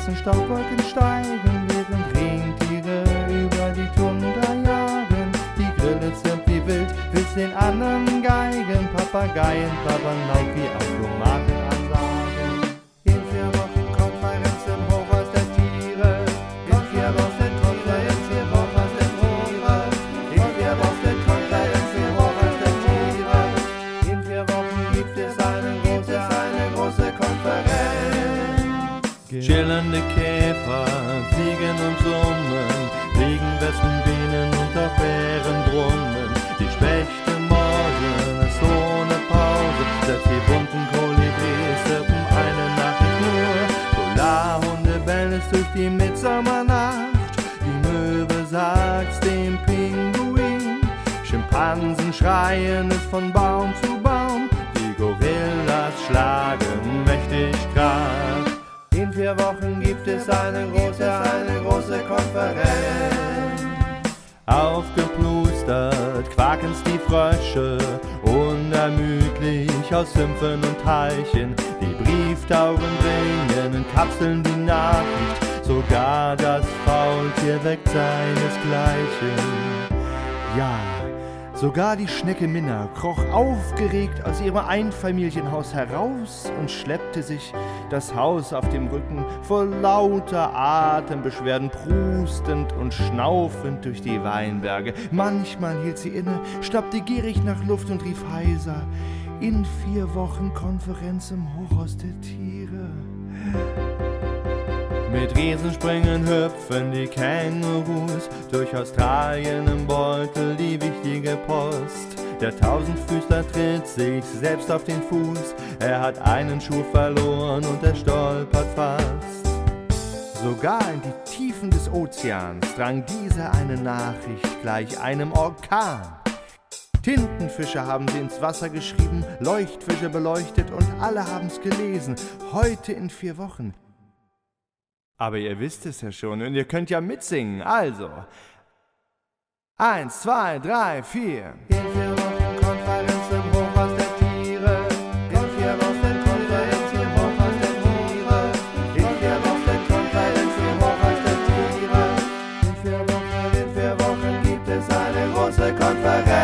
schwarzen Staubwolken steigen, während Rentiere über die Tundra jagen. Die Grille zirpt wie wild, will's den anderen geigen. Papageien plappern laut wie Automaten ansagen. In 4 Wochen Konferenz im Hochhaus der Tiere. In 4 Wochen Konferenz im Hochhaus der Tiere. In 4 Wochen Konferenz im Hochhaus der Tiere. In 4 Wochen gibt es eine große Konferenz. Schillernde Käfer fliegen und summen, Fliegenwespen, Bienen und auch Bären brummen. Die Spechte morgen ist ohne Pause, selbst die bunten Kolibris zirpen eine Nachricht nur. Polarhunde bellen es durch die Mitsommernacht, die Möwe sagt's dem Pinguin. Schimpansen schreien es von Baum zu Baum, die Gorillas schlagen mächtig Krach. In 4 Wochen gibt es eine große Konferenz. Aufgeplustert quaken's die Frösche, unermüdlich aus Sümpfen und Teichen. Die Brieftauben bringen in Kapseln die Nachricht, sogar das Faultier weckt seinesgleichen. Ja, sogar die Schnecke Minna kroch aufgeregt aus ihrem Einfamilienhaus heraus und schleppte sich das Haus auf dem Rücken, vor lauter Atembeschwerden prustend und schnaufend durch die Weinberge. Manchmal hielt sie inne, schnappte gierig nach Luft und rief heiser: In 4 Wochen Konferenz im Hochhaus der Tiere. Mit Riesensprüngen hüpfen die Kängurus durch Australien im Beutel die wichtige Post. Der Tausendfüßler tritt sich selbst auf den Fuß, er hat einen Schuh verloren und er stolpert fast. Sogar in die Tiefen des Ozeans drang diese eine Nachricht gleich einem Orkan. Tintenfische haben sie ins Wasser geschrieben, Leuchtfische beleuchtet und alle haben's gelesen. Heute in 4 Wochen. Aber ihr wisst es ja schon und ihr könnt ja mitsingen, also 1, 2, 3, 4. In 4 Wochen Konferenz im Hochhaus der Tiere. In 4 Wochen Konferenz im Hochhaus der Tiere. In 4 Wochen Konferenz im Hochhaus der Tiere. In 4 Wochen gibt es eine große Konferenz.